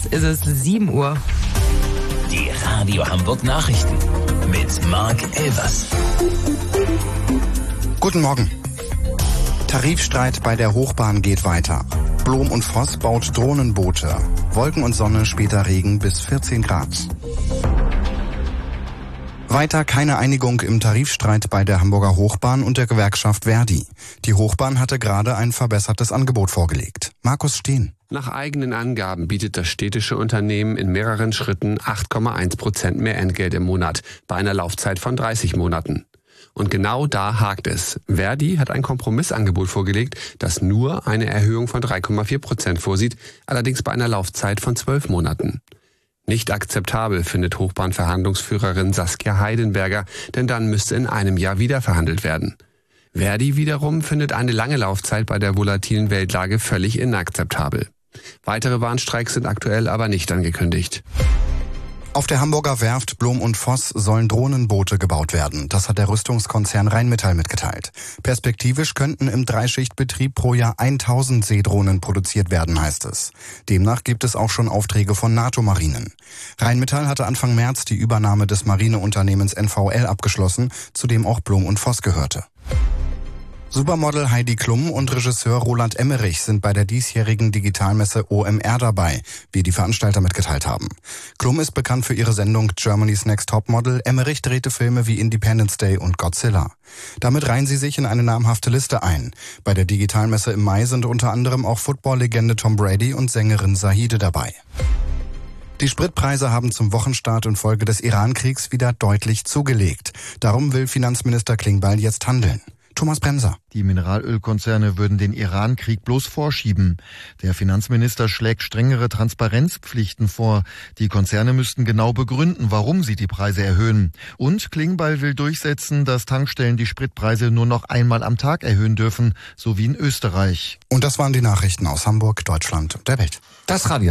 Jetzt ist es 7 Uhr. Die Radio Hamburg Nachrichten mit Marc Elvers. Guten Morgen. Tarifstreit bei der Hochbahn geht weiter. Blom und Voss baut Drohnenboote. Wolken und Sonne, später Regen bis 14 Grad. Weiter keine Einigung im Tarifstreit bei der Hamburger Hochbahn und der Gewerkschaft Verdi. Die Hochbahn hatte gerade ein verbessertes Angebot vorgelegt. Markus Steen. Nach eigenen Angaben bietet das städtische Unternehmen in mehreren Schritten 8,1% mehr Entgelt im Monat bei einer Laufzeit von 30 Monaten. Und genau da hakt es. Verdi hat ein Kompromissangebot vorgelegt, das nur eine Erhöhung von 3,4% vorsieht, allerdings bei einer Laufzeit von 12 Monaten. Nicht akzeptabel findet Hochbahnverhandlungsführerin Saskia Heidenberger, denn dann müsste in einem Jahr wieder verhandelt werden. Verdi wiederum findet eine lange Laufzeit bei der volatilen Weltlage völlig inakzeptabel. Weitere Warnstreiks sind aktuell aber nicht angekündigt. Auf der Hamburger Werft Blom und Voss sollen Drohnenboote gebaut werden. Das hat der Rüstungskonzern Rheinmetall mitgeteilt. Perspektivisch könnten im Dreischichtbetrieb pro Jahr 1000 Seedrohnen produziert werden, heißt es. Demnach gibt es auch schon Aufträge von NATO-Marinen. Rheinmetall hatte Anfang März die Übernahme des Marineunternehmens NVL abgeschlossen, zu dem auch Blom und Voss gehörte. Supermodel Heidi Klum und Regisseur Roland Emmerich sind bei der diesjährigen Digitalmesse OMR dabei, wie die Veranstalter mitgeteilt haben. Klum ist bekannt für ihre Sendung Germany's Next Topmodel. Emmerich drehte Filme wie Independence Day und Godzilla. Damit reihen sie sich in eine namhafte Liste ein. Bei der Digitalmesse im Mai sind unter anderem auch Football-Legende Tom Brady und Sängerin Zahide dabei. Die Spritpreise haben zum Wochenstart infolge des Iran-Kriegs wieder deutlich zugelegt. Darum will Finanzminister Klingbeil jetzt handeln. Thomas Bremser. Die Mineralölkonzerne würden den Iran-Krieg bloß vorschieben. Der Finanzminister schlägt strengere Transparenzpflichten vor. Die Konzerne müssten genau begründen, warum sie die Preise erhöhen. Und Klingbeil will durchsetzen, dass Tankstellen die Spritpreise nur noch einmal am Tag erhöhen dürfen, so wie in Österreich. Und das waren die Nachrichten aus Hamburg, Deutschland und der Welt. Das Radio